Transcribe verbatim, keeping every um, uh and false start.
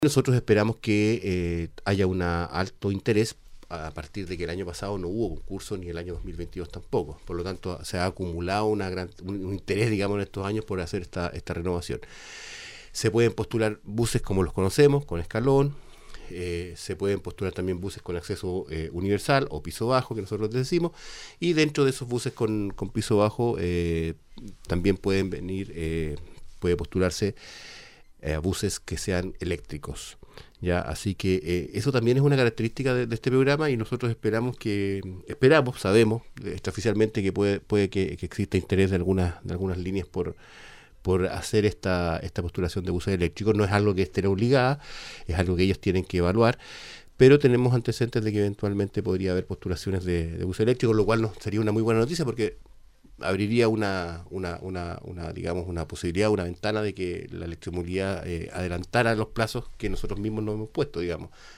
Nosotros esperamos que eh, haya un alto interés a partir de que el año pasado no hubo concurso ni el año dos mil veintidós tampoco. Por lo tanto, se ha acumulado una gran, un, un interés, digamos, en estos años por hacer esta, esta renovación. Se pueden postular buses como los conocemos, con escalón. Eh, se pueden postular también buses con acceso eh, universal o piso bajo, que nosotros decimos. Y dentro de esos buses con, con piso bajo eh, también pueden venir, eh, puede postularse a buses que sean eléctricos, ya, así que eh, eso también es una característica de, de este programa y nosotros esperamos que, esperamos, sabemos extraoficialmente que puede, puede que, que exista interés de algunas, de algunas líneas por, por hacer esta, esta postulación de buses eléctricos. No es algo que esté obligada, es algo que ellos tienen que evaluar, pero tenemos antecedentes de que eventualmente podría haber postulaciones de, de buses eléctricos, lo cual nos sería una muy buena noticia porque abriría una, una, una, una, digamos, una posibilidad, una ventana de que la electromovilidad eh, adelantara los plazos que nosotros mismos nos hemos puesto, digamos.